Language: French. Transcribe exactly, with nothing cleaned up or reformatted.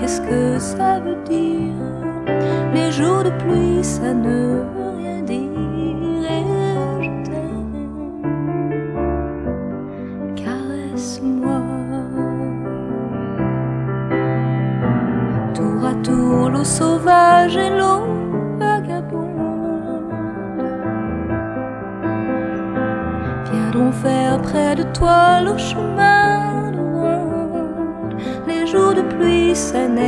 qu'est-ce que ça veut dire? Les jours de pluie, ça ne veut rien dire. Et je t'aime, caresse-moi. Tour à tour, l'eau sauvage et l'eau vagabonde. Viens donc faire près de toi le chemin de ronde. Les jours de pluie, ça n'est